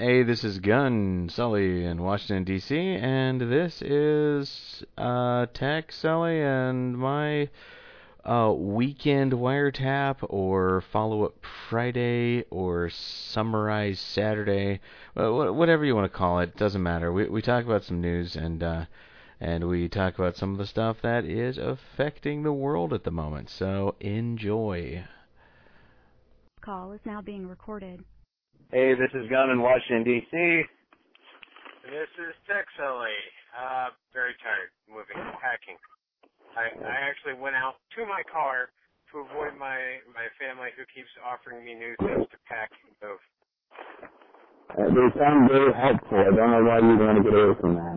Hey, this is Gun Sully in Washington, D.C., and this is Tech Sully and my weekend wiretap or follow-up Friday or summarize Saturday, whatever you want to call it, doesn't matter. We talk about some news and we talk about some of the stuff that is affecting the world at the moment. So enjoy. Call is now being recorded. Hey, this is Gun in Washington, D.C. This is Tech Sully. Very tired, moving, packing. I actually went out to my car to avoid my family who keeps offering me new things to pack and move. They sound very helpful. I don't know why you'd want to get away from that.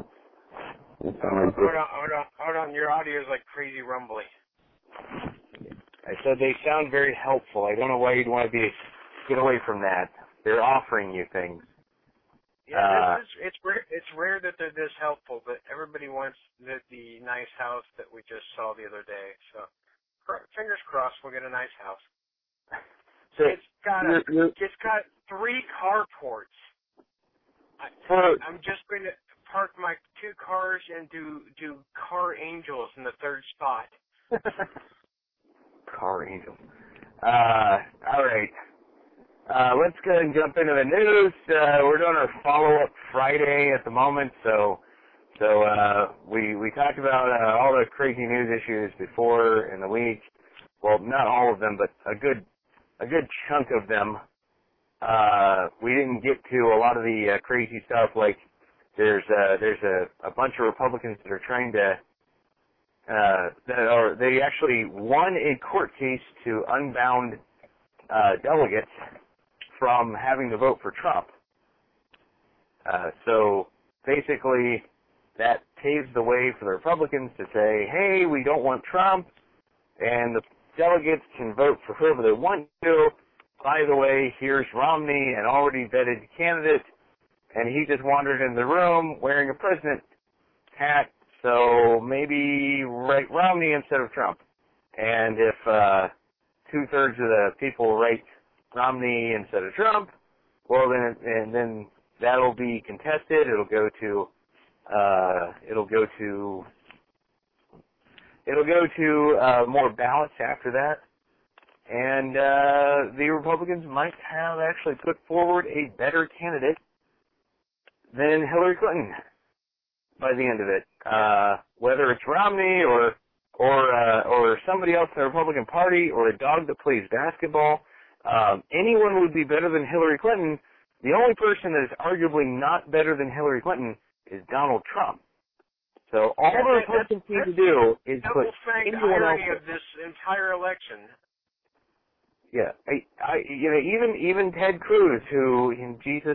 Hold on. Your audio is like crazy rumbly. I said they sound very helpful. I don't know why you'd want to get away from that. They're offering you things. Yeah, it's rare that they're this helpful, but everybody wants the nice house that we just saw the other day. So, fingers crossed, we'll get a nice house. So it's got 3 carports. I'm just going to park my 2 cars and do car angels in the 3rd spot. Car angels. All right. Let's go ahead and jump into the news. We're doing our follow-up Friday at the moment, so we talked about all the crazy news issues before in the week. Well, not all of them, but a good chunk of them. We didn't get to a lot of the crazy stuff. Like there's a bunch of Republicans that are trying to they actually won a court case to unbound delegates from having to vote for Trump. So basically, that paves the way for the Republicans to say, hey, we don't want Trump, and the delegates can vote for whoever they want to. By the way, here's Romney, an already vetted candidate, and he just wandered in the room wearing a president hat, so maybe write Romney instead of Trump. And if 2/3 of the people write Romney instead of Trump, well then that'll be contested. It'll go to more ballots after that, and the Republicans might have actually put forward a better candidate than Hillary Clinton by the end of it. Whether it's Romney or somebody else in the Republican Party or a dog that plays basketball. Anyone would be better than Hillary Clinton. The only person that is arguably not better than Hillary Clinton is Donald Trump. So all the Republicans need to do is put anyone else. Of this entire election. Yeah, even Ted Cruz, who Jesus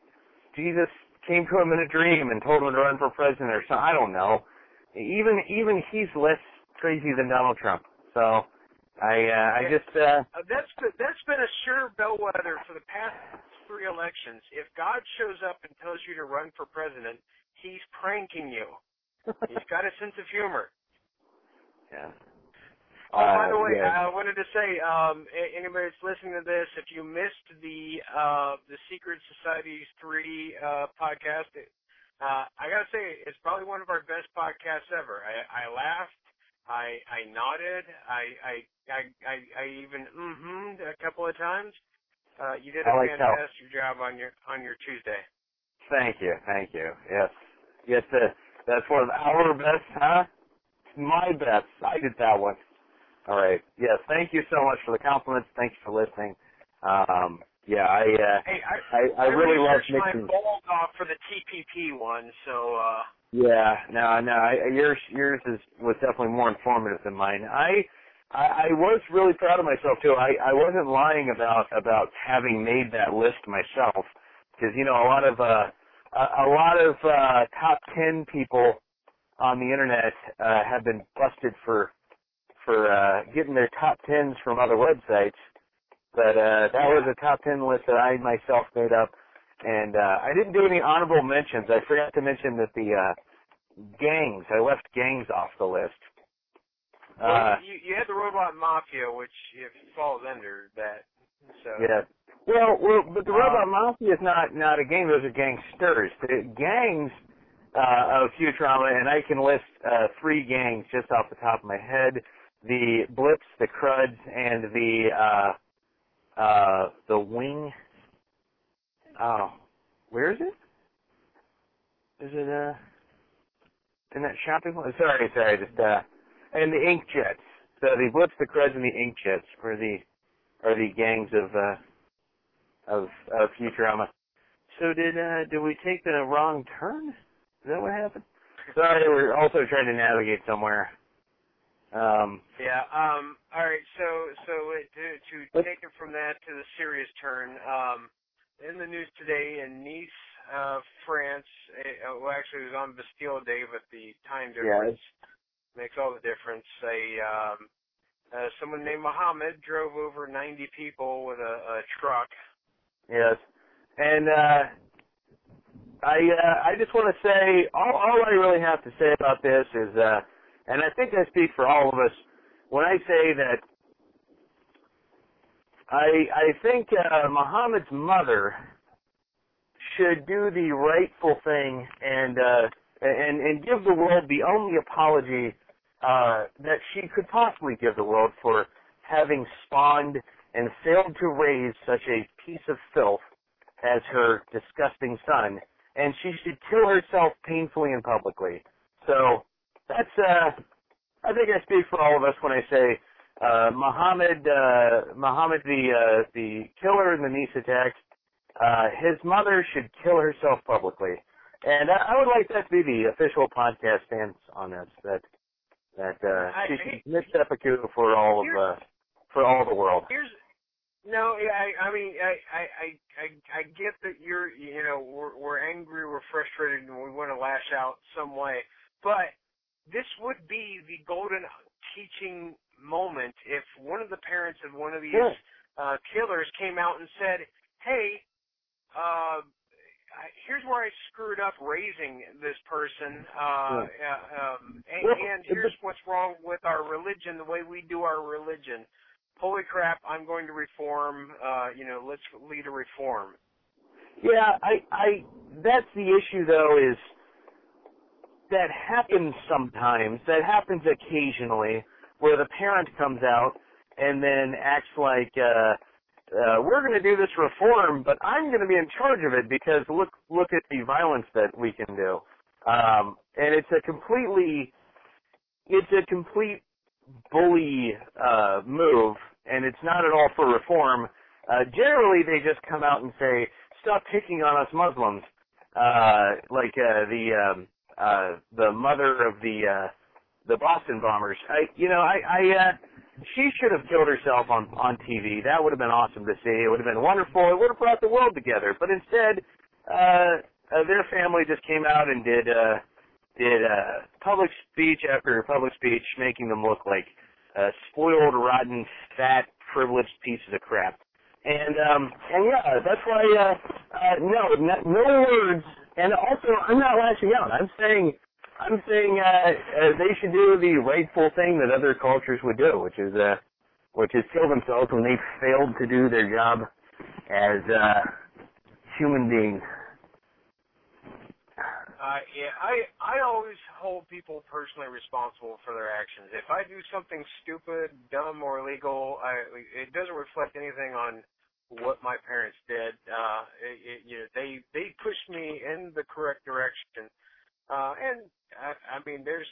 came to him in a dream and told him to run for president or something. I don't know. Even he's less crazy than Donald Trump. So. That's been a sure bellwether for the past 3 elections. If God shows up and tells you to run for president, he's pranking you. He's got a sense of humor. Yeah. By the way, yeah. I wanted to say, anybody that's listening to this, if you missed the Secret Societies 3 podcast, I gotta say it's probably one of our best podcasts ever. I laughed. I nodded. I even a couple of times. You did a fantastic job on your Tuesday. Thank you. Yes. That's one of our best, huh? My best. I did that one. All right. Yes. Thank you so much for the compliments. Thank you for listening. I really love mixing. My balls off for the TPP one, so. Yeah, no. Yours was definitely more informative than mine. I was really proud of myself too. I wasn't lying about having made that list myself, because a lot of top 10 people on the internet have been busted for getting their top 10s from other websites. But that was a top 10 list that I myself made up. And I didn't do any honorable mentions. I forgot to mention that the gangs, I left gangs off the list. Well, you had the Robot Mafia, which falls under that. So. Yeah. But the Robot Mafia is not a gang. Those are gangsters. The gangs of Futurama, and I can list 3 gangs just off the top of my head: the Blips, the Cruds, and the Wing. Oh, where is it? Is it in that shopping mall? Sorry, just and the Ink Jets. So the Blips, the Cruds, and the Ink Jets are the gangs of Futurama. So did we take the wrong turn? Is that what happened? Sorry, we're also trying to navigate somewhere. All right. So to take it from that to the serious turn, in the news today in Nice, France. Actually, it was on Bastille Day, but the time difference makes all the difference. Someone named Mohammed drove over 90 people with a truck. Yes, and I just want to say all I really have to say about this is, and I think I speak for all of us when I say that I think Muhammad's mother should do the rightful thing and give the world the only apology that she could possibly give the world for having spawned and failed to raise such a piece of filth as her disgusting son, and she should kill herself painfully and publicly. So that's I think I speak for all of us when I say Muhammad the killer in the Nice attacks, his mother should kill herself publicly. And I would like that to be the official podcast stance on this, that she should commit seppuku for all the world. I mean, I get that we're angry, we're frustrated, and we want to lash out some way, but this would be the golden teaching moment if one of the parents of one of these killers came out and said, hey, here's where I screwed up raising this person, and here's what's wrong with our religion, the way we do our religion. Holy crap, I'm going to reform, let's lead a reform. Yeah, I that's the issue, though, is that happens sometimes, that happens occasionally, where the parent comes out and then acts like, we're going to do this reform, but I'm going to be in charge of it because look at the violence that we can do. And it's a complete bully move, and it's not at all for reform. Generally, they just come out and say, stop picking on us Muslims, like the mother of the Boston bombers. She should have killed herself on TV. That would have been awesome to see. It would have been wonderful. It would have brought the world together. But instead, their family just came out and did public speech after public speech, making them look like spoiled, rotten, fat, privileged pieces of crap. And yeah, that's why no words. And also, I'm not lashing out. I'm saying they should do the rightful thing that other cultures would do, which is kill themselves when they failed to do their job as human beings. I always hold people personally responsible for their actions. If I do something stupid, dumb, or illegal, it doesn't reflect anything on what my parents did. They pushed me in the correct direction, and I mean, there's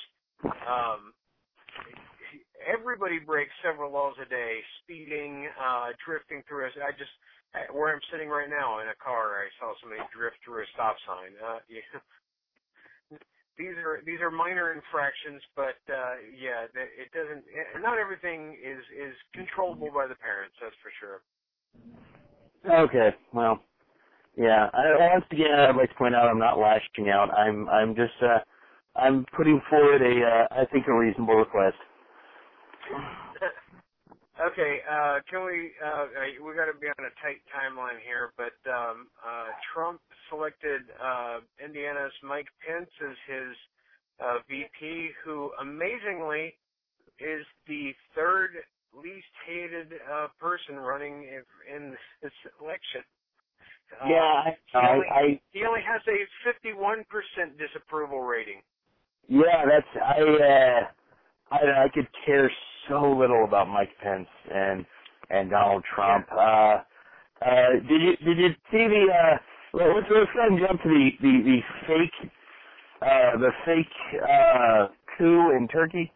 everybody breaks several laws a day. Speeding, drifting through where I'm sitting right now in a car, I saw somebody drift through a stop sign. These are minor infractions, but it doesn't. Not everything is controllable by the parents. That's for sure. Okay, well, yeah. Once again, I'd like to point out I'm not lashing out. I'm just I'm putting forward I think a reasonable request. Okay, can we got to be on a tight timeline here, but Trump selected Indiana's Mike Pence as his VP, who amazingly is the third least hated person running in this election. He only has a 51% disapproval rating. Yeah, I could care so little about Mike Pence and Donald Trump. Yeah. Did you see the? Let's go ahead and jump to the fake coup in Turkey.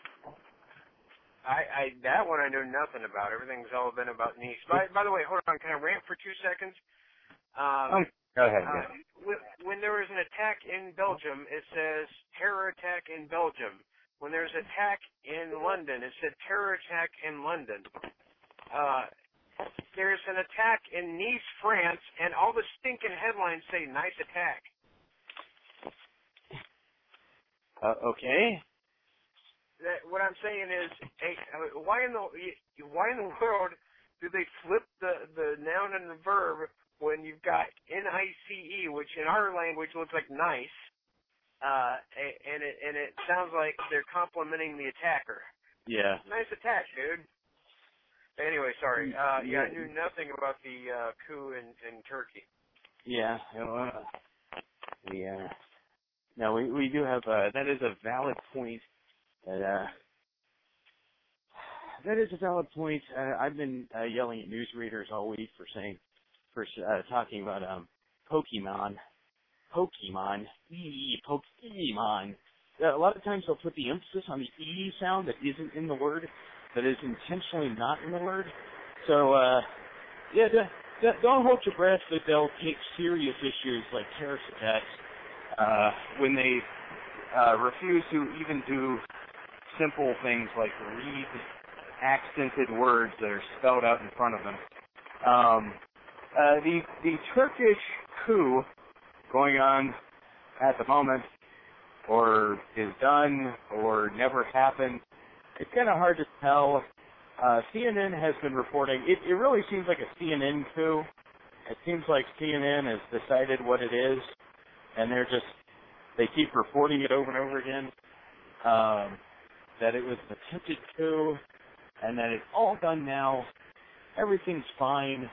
That one I know nothing about. Everything's all been about Nice. By the way, hold on. Can I rant for 2 seconds? Go ahead. When there was an attack in Belgium, it says terror attack in Belgium. When there's an attack in London, it said terror attack in London. There's an attack in Nice, France, and all the stinking headlines say nice attack. Okay. What I'm saying is, hey, why in the world do they flip the noun and the verb when you've got NICE, which in our language looks like nice, and it sounds like they're complimenting the attacker. Yeah. Nice attack, dude. Anyway, sorry. I knew nothing about the coup in Turkey. Yeah. No, we do have. That is a valid point. That is a valid point. I've been yelling at newsreaders all week for talking about Pokemon. Pokemon. A lot of times they'll put the emphasis on the E sound that isn't in the word, that is intentionally not in the word. So, don't hold your breath that they'll take serious issues like terrorist attacks when they refuse to even do simple things like read accented words that are spelled out in front of them. The Turkish coup going on at the moment, or is done, or never happened, it's kind of hard to tell. CNN has been reporting, it really seems like a CNN coup. It seems like CNN has decided what it is, and they keep reporting it over and over again, that it was an attempted coup, and that it's all done now. Everything's fine.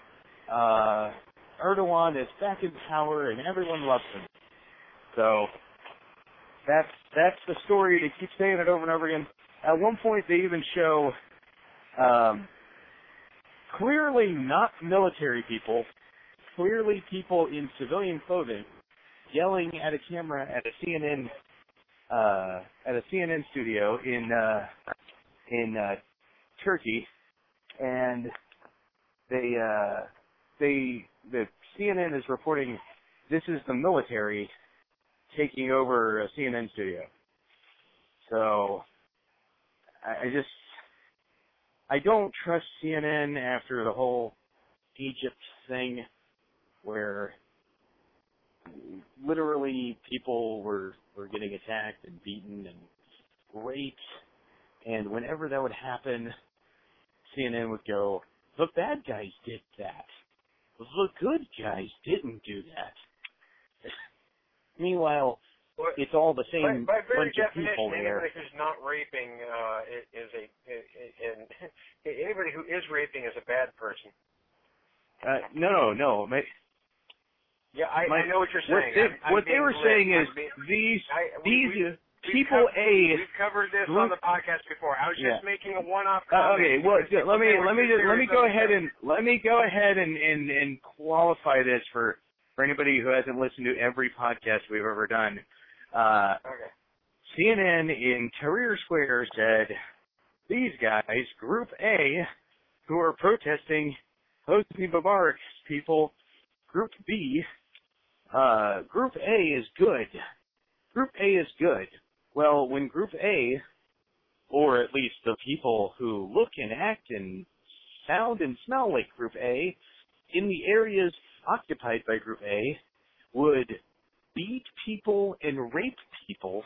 Erdogan is back in power, and everyone loves him. So that's the story. They keep saying it over and over again. At one point, they even show clearly not military people, clearly people in civilian clothing, yelling at a camera at a CNN studio in Turkey, and the CNN is reporting this is the military taking over a CNN studio. So I don't trust CNN after the whole Egypt thing, where literally people were getting attacked and beaten and raped, and whenever that would happen, CNN would go, the bad guys did that. The good guys didn't do that. Meanwhile, it's all the same by very bunch of people there. Anybody who's not raping anybody who is raping is a bad person. No. Yeah, I know what you're saying. What they were saying is these people we've covered this on the podcast before. I was just making a one-off comment. Okay, well, let me go ahead and qualify this for anybody who hasn't listened to every podcast we've ever done. Okay. CNN in Tahrir Square said these guys, Group A, who are protesting Hosni Mubarak's people, Group B, Group A is good. Group A is good. Well, when Group A, or at least the people who look and act and sound and smell like Group A, in the areas occupied by Group A, would beat people and rape people,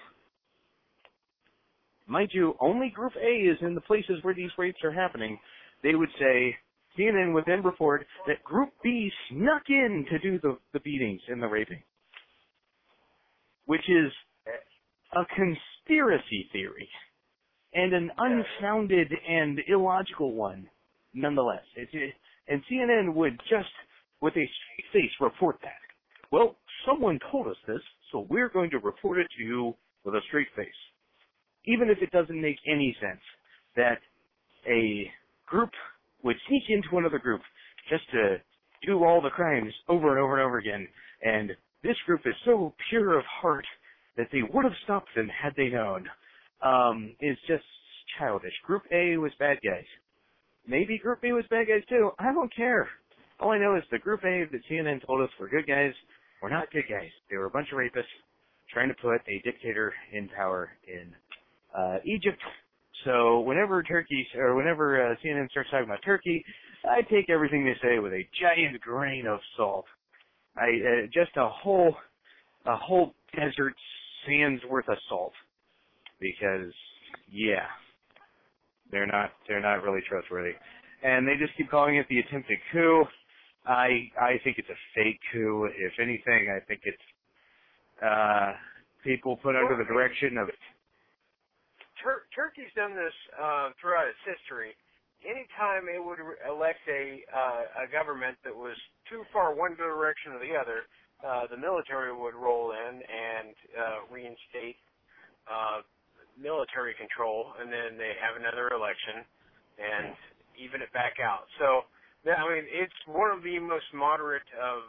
mind you, only Group A is in the places where these rapes are happening, they would say, CNN would then report that Group B snuck in to do the beatings and the raping, which is a conspiracy theory. and an unfounded and illogical one, nonetheless. And CNN would just, with a straight face, report that. Well, someone told us this, so we're going to report it to you with a straight face. Even if it doesn't make any sense that a group would sneak into another group just to do all the crimes over and over and over again, and this group is so pure of heart that they would have stopped them had they known, is just childish. Group A was bad guys. Maybe Group B was bad guys too. I don't care. All I know is the Group A that CNN told us were good guys were not good guys. They were a bunch of rapists trying to put a dictator in power in Egypt. So whenever CNN starts talking about Turkey, I take everything they say with a giant grain of salt. Just a whole desert sand's worth of salt, because they're not really trustworthy, and they just keep calling it the attempted coup. I think it's a fake coup. If anything, I think it's people put under the direction of. Turkey's done this throughout its history. Anytime it would elect a government that was too far one direction or the other, the military would roll in and reinstate military control, and then they have another election and even it back out. So, I mean, it's one of the most moderate of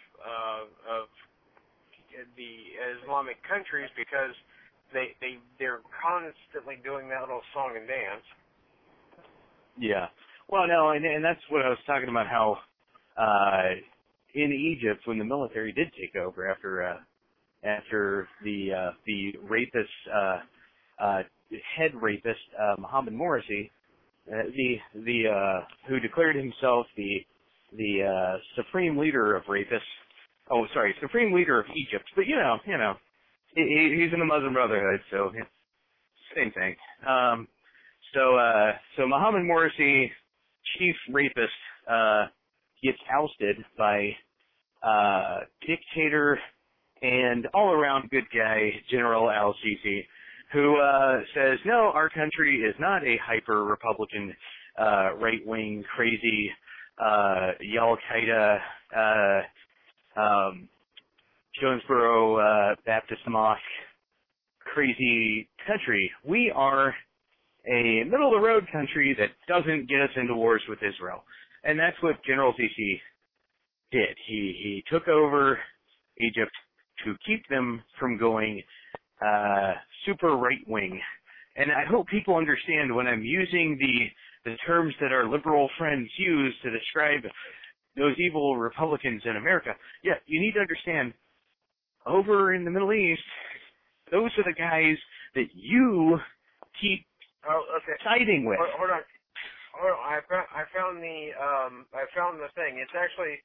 the Islamic countries because they're constantly doing that little song and dance. Yeah. Well, no, and that's what I was talking about, how in Egypt, when the military did take over after the rapist, head rapist, Mohammed Morsi, who declared himself the supreme leader of rapists. Oh, sorry, supreme leader of Egypt. But you know, he's in the Muslim Brotherhood, so same thing. So Mohammed Morsi, chief rapist, gets ousted by dictator and all-around good guy General al-Sisi, who says, no, our country is not a hyper-Republican, right-wing, crazy, Al-Qaeda, Jonesboro Baptist Mosque, crazy country. We are a middle-of-the-road country that doesn't get us into wars with Israel. And that's what General Sisi did. He took over Egypt to keep them from going super right-wing. And I hope people understand when I'm using the terms that our liberal friends use to describe those evil Republicans in America. Yeah, you need to understand, over in the Middle East, those are the guys that you keep siding with. Hold on. I found the thing. It's actually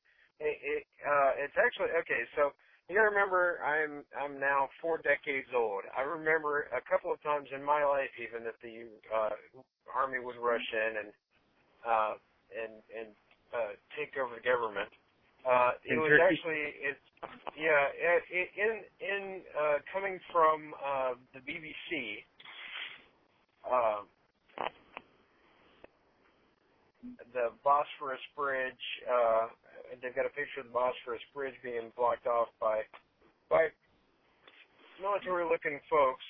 okay. So you gotta remember, I'm now 4 decades old. I remember a couple of times in my life even that the army would rush in and take over the government. It was actually coming from the BBC. The Bosphorus Bridge, they've got a picture of the Bosphorus Bridge being blocked off by military-looking folks.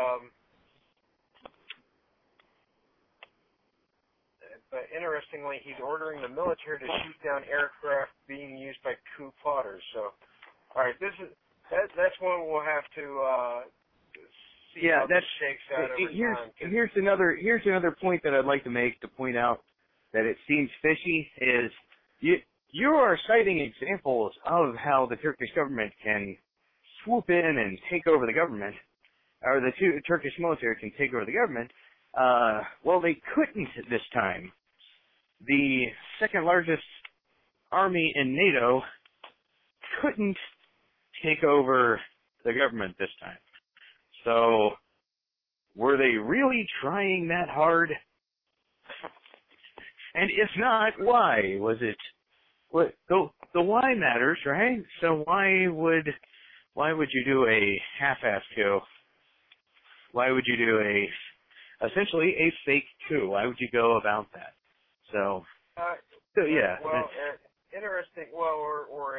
But interestingly, he's ordering the military to shoot down aircraft being used by coup plotters. So, all right, that's one we'll have to see how this shakes out over time. Here's another point that I'd like to make, to point out that it seems fishy, is you are citing examples of how the Turkish government can swoop in and take over the government, or the Turkish military can take over the government. Well, they couldn't this time. The second largest army in NATO couldn't take over the government this time. So, were they really trying that hard? And if not, why? Was it? The why matters, right? So why would you do a half-ass coup? Why would you do essentially a fake coup. Why would you go about that? So yeah. Well, interesting. Well, or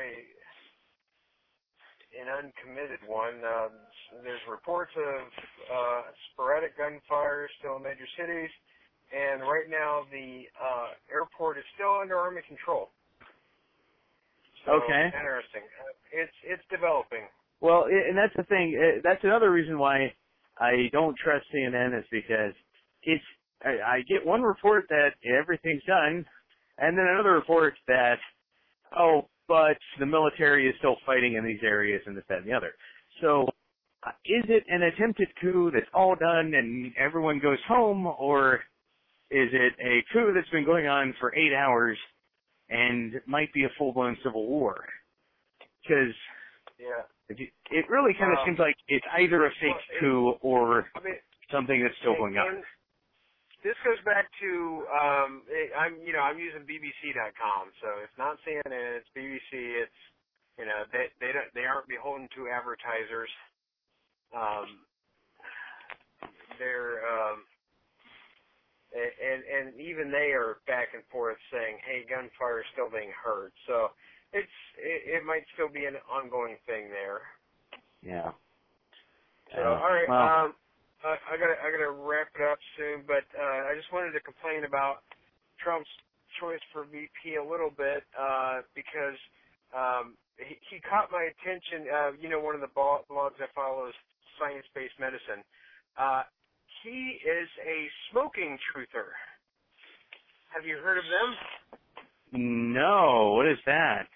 an uncommitted one. There's reports of sporadic gunfire still in major cities, and right now the airport is still under Army control. So, okay. Interesting. It's developing. Well, and that's the thing. That's another reason why I don't trust CNN is because I get one report that everything's done, and then another report that, but the military is still fighting in these areas and this, that, and the other. So is it an attempted coup that's all done and everyone goes home, or is it a coup that's been going on for 8 hours and might be a full-blown civil war? Because it really kind of seems like it's either a fake coup or something that's still going on. This goes back to I'm using BBC.com, so it's not CNN, it's BBC. It's they aren't beholden to advertisers. They're and even they are back and forth saying, hey, gunfire is still being heard. So it might still be an ongoing thing there. Yeah. So all right. Well, I gotta wrap it up soon, but I just wanted to complain about Trump's choice for VP a little bit because he caught my attention. One of the blogs I follow is Science-Based Medicine. He is a smoking truther. Have you heard of them? No. What is that?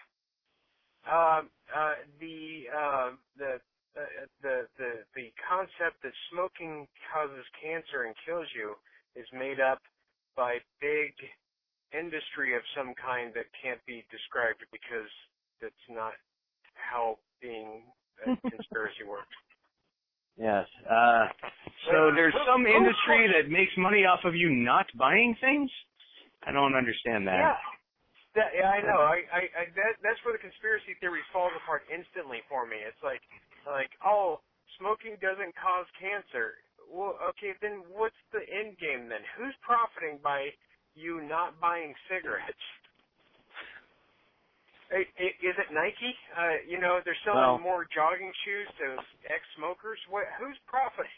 The concept that smoking causes cancer and kills you is made up by big industry of some kind that can't be described because that's not how being a conspiracy works. Yes. So there's some industry that makes money off of you not buying things? I don't understand that. Yeah, I know. That's where the conspiracy theory falls apart instantly for me. It's like, smoking doesn't cause cancer. Well, okay, then what's the end game then? Who's profiting by you not buying cigarettes? Is it Nike? They're selling more jogging shoes to ex-smokers. Who's profiting?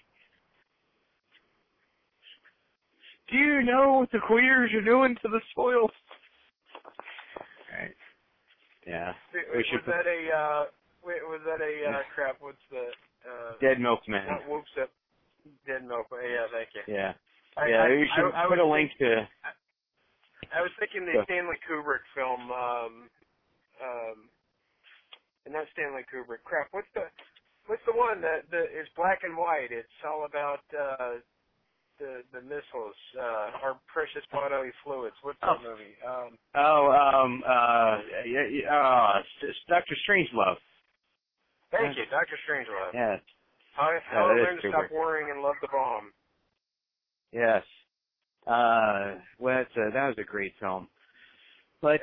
Do you know what the queers are doing to the soil? Right. Yeah. Was that a crap? What's the Dead Milkman? Not whoops up. Dead Milkman. Yeah, thank you. Yeah. We should put a link to. I was thinking the Stanley Kubrick film. And not Stanley Kubrick. Crap. What's the one that is black and white? It's all about the missiles, our precious bodily fluids. What's that movie? Dr. Strangelove. Thank you, Dr. Strangelove. Yes. How to learn to stop worrying and love the bomb. Yes. That was a great film. But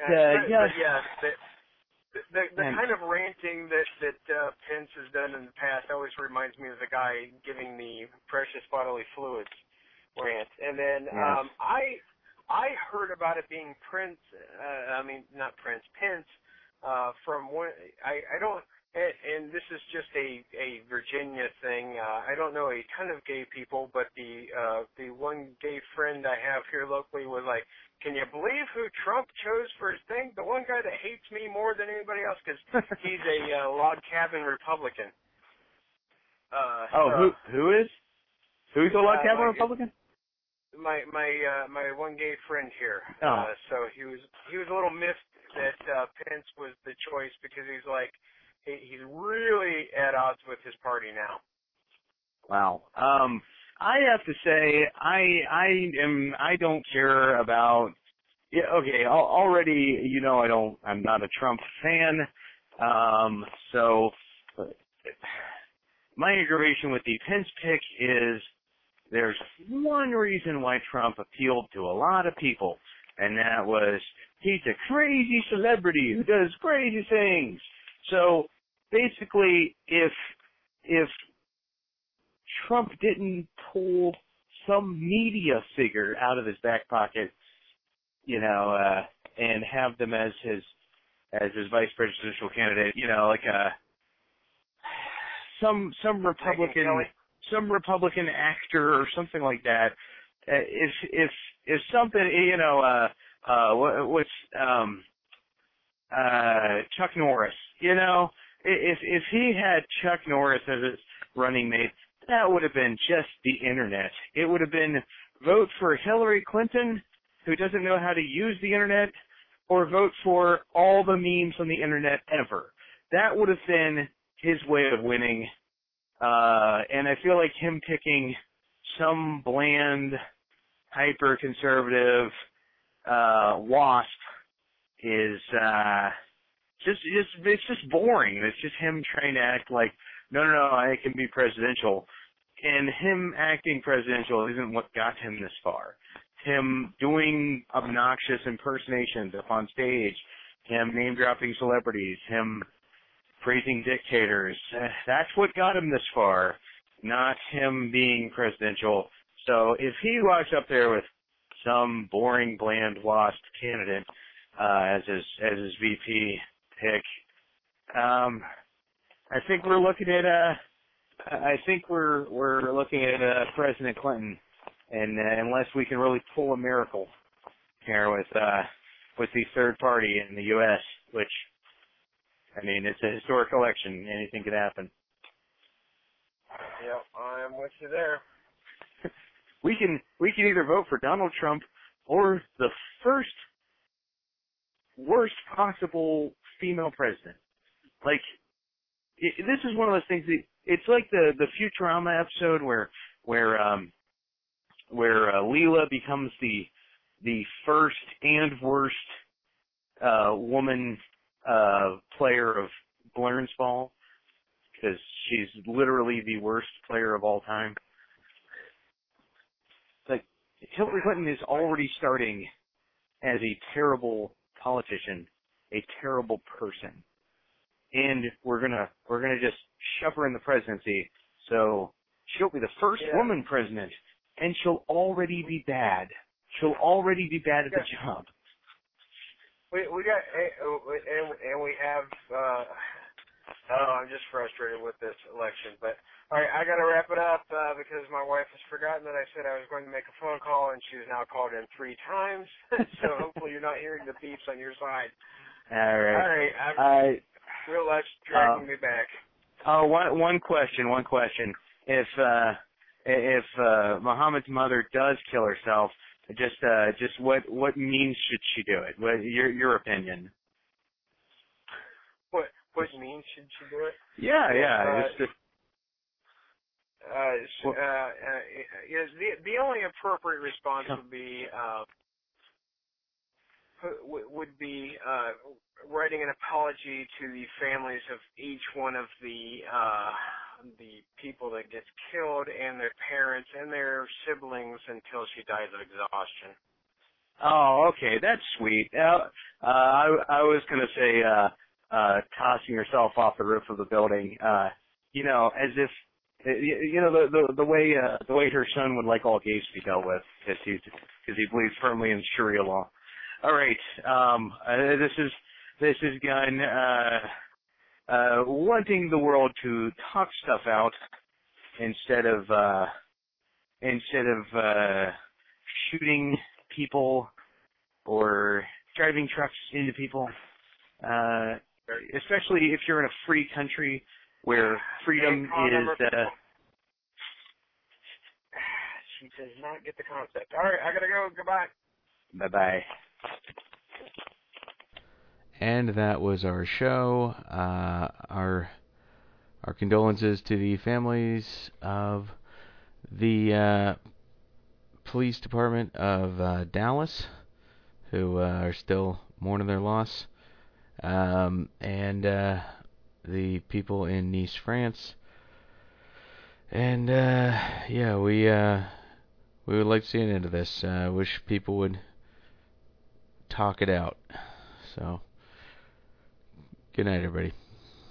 the kind of ranting that Pence has done in the past always reminds me of the guy giving the precious bodily fluids rant. And then I heard about it being Pence. From one. I don't. And this is just a Virginia thing. I don't know a ton of gay people, but the one gay friend I have here locally was like, "Can you believe who Trump chose for his thing? The one guy that hates me more than anybody else because he's a log cabin Republican." Who is? Who's a log cabin Republican? My one gay friend here. Oh. So he was a little miffed that Pence was the choice because he's like. He's really at odds with his party now. Wow. I have to say, I don't care about. Yeah. Okay. Already, I'm not a Trump fan. So my aggravation with the Pence pick is there's one reason why Trump appealed to a lot of people, and that was he's a crazy celebrity who does crazy things. So basically, if Trump didn't pull some media figure out of his back pocket, and have them as his vice presidential candidate, like some Republican actor or something like that. If something, what's Chuck Norris, if he had Chuck Norris as his running mate, that would have been just the internet. It would have been vote for Hillary Clinton, who doesn't know how to use the internet, or vote for all the memes on the internet ever. That would have been his way of winning. And I feel like him picking some bland, hyper-conservative WASP is it's just boring. It's just him trying to act like, no, I can be presidential. And him acting presidential isn't what got him this far. Him doing obnoxious impersonations up on stage, him name-dropping celebrities, him praising dictators, that's what got him this far, not him being presidential. So if he walks up there with some boring, bland, WASP candidate as his VP pick, I think we're looking at President Clinton, and unless we can really pull a miracle here with the third party in the U.S., which, I mean, it's a historic election. Anything could happen. Yep, I'm with you there. We can either vote for Donald Trump or the first worst possible female president. Like, this is one of those things that it's like the Futurama episode where Leela becomes the first and worst woman player of Blurns Ball, because she's literally the worst player of all time. Like, Hillary Clinton is already starting as a terrible politician, a terrible person, and we're gonna just shove her in the presidency. So she'll be the first woman president, and she'll already be bad. She'll already be bad at the job. We got, and we have, I'm just frustrated with this election, but all right, I got to wrap it up because my wife has forgotten that I said I was going to make a phone call, and she's now called in 3 times, so hopefully you're not hearing the beeps on your side. All right. Real life's dragging me back. One question. If Muhammad's mother does kill herself, just what means should she do it? What your opinion? What means should she do it? Yeah. The only appropriate response would be writing an apology to the families of each one of the people that gets killed and their parents and their siblings until she dies of exhaustion. Oh, okay, that's sweet. I was gonna say tossing yourself off the roof of the building. As if the way her son would like all gays to be dealt with, because he believes firmly in Sharia law. All right, this is Gunn wanting the world to talk stuff out instead of shooting people or driving trucks into people. Especially if you're in a free country where freedom is. She does not get the concept. All right, I gotta go. Goodbye. Bye-bye. And that was our show. Our condolences to the families of the police department of Dallas, who are still mourning their loss, and the people in Nice, France. And we would like to see an end to this. Wish people would talk it out. So, good night, everybody.